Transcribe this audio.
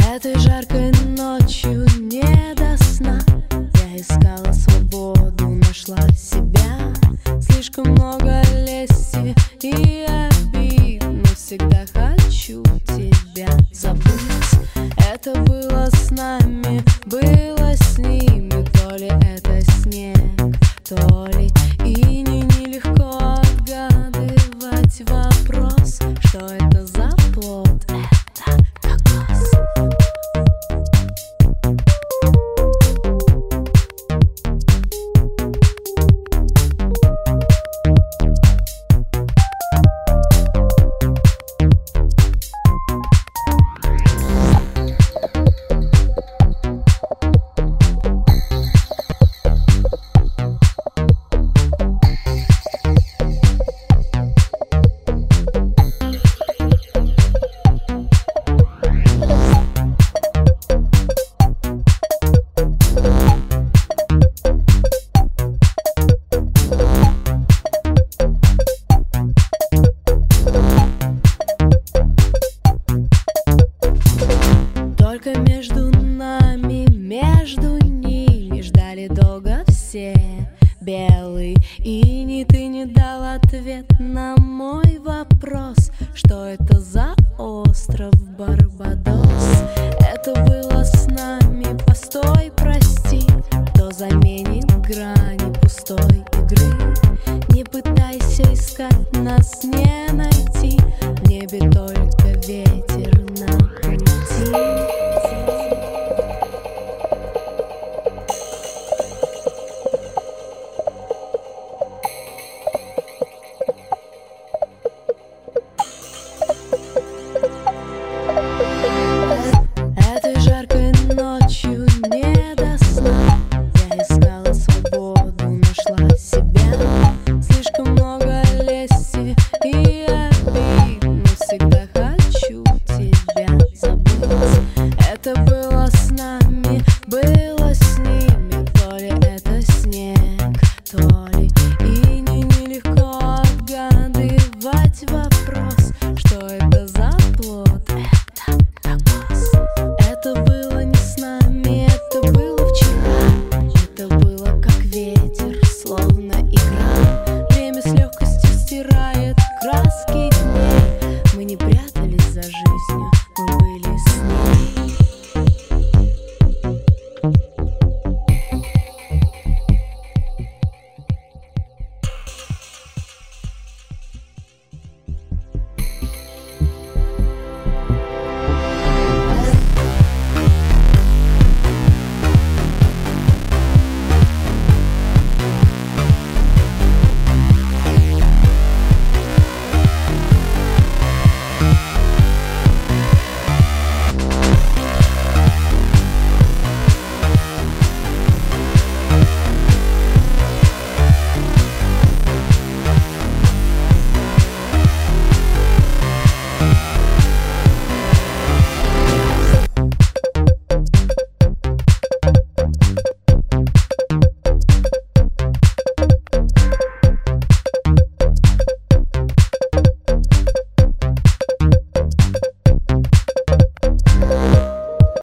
Этой жаркой ночью не до сна я искала свободу, нашла себя. Слишком много лести и обид, но всегда хочу тебя забыть. Это было с нами, было с ними. То ли это снег, то ли иней. Нелегко отгадывать вопрос, что это за плод. Это кокос. Только между нами, между ними ждали долго все. Белый иней, ты не дал ответ на мой вопрос, что это за остров Барбадос. Это было с нами, постой, прости, кто заменит грани пустой игры. Не пытайся искать, нас не найти, в небе только ветер на пути.